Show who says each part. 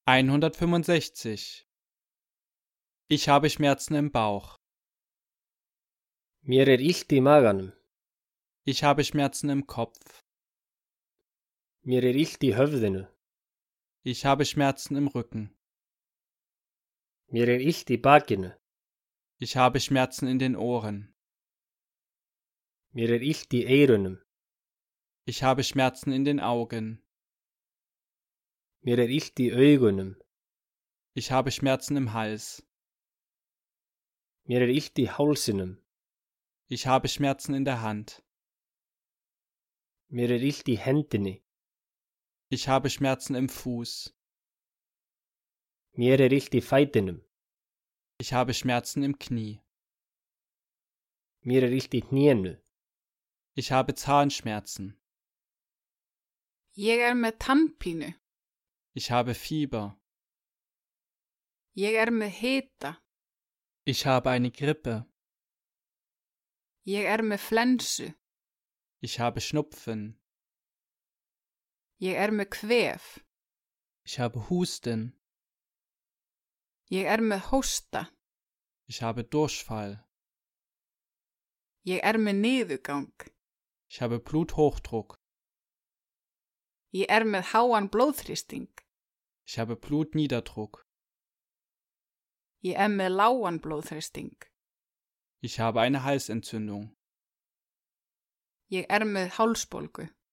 Speaker 1: 165. Ich habe Schmerzen im Bauch.
Speaker 2: Mér illt í maganum.
Speaker 1: Ich habe Schmerzen im Kopf.
Speaker 2: Mér illt í höfðinu.
Speaker 1: Ich habe Schmerzen im Rücken.
Speaker 2: Mér illt í bakinu.
Speaker 1: Ich habe Schmerzen in den Ohren.
Speaker 2: Mér illt í eyrunum.
Speaker 1: Ich habe Schmerzen in den Augen.
Speaker 2: Mér illt í augunum.
Speaker 1: Ich habe Schmerzen im Hals.
Speaker 2: Mér illt í hálsinum.
Speaker 1: Ich habe Schmerzen in der Hand.
Speaker 2: Mér illt í hendinni.
Speaker 1: Ich habe Schmerzen im Fuß.
Speaker 2: Mér illt í fætinum.
Speaker 1: Ich habe Schmerzen im Knie.
Speaker 2: Mér illt í hnénu.
Speaker 1: Ich habe Zahnschmerzen.
Speaker 3: Ég með tannpínu.
Speaker 1: Ich habe Fieber.
Speaker 3: Ég með hita.
Speaker 1: Ich habe eine Grippe.
Speaker 3: Ég með flensu.
Speaker 1: Ich habe Schnupfen.
Speaker 3: Ég með kvef.
Speaker 1: Ich habe Husten.
Speaker 3: Ég með hósta.
Speaker 1: Ich habe Durchfall.
Speaker 3: Ég með niðurgang.
Speaker 1: Ich habe Bluthochdruck.
Speaker 3: Ég með háan blóðþrýsting.
Speaker 1: Ich habe Blutniederdruck.
Speaker 3: Ég með lágan blóðþrýsting.
Speaker 1: Ich habe eine Halsentzündung.
Speaker 3: Ég með hálsbólgu.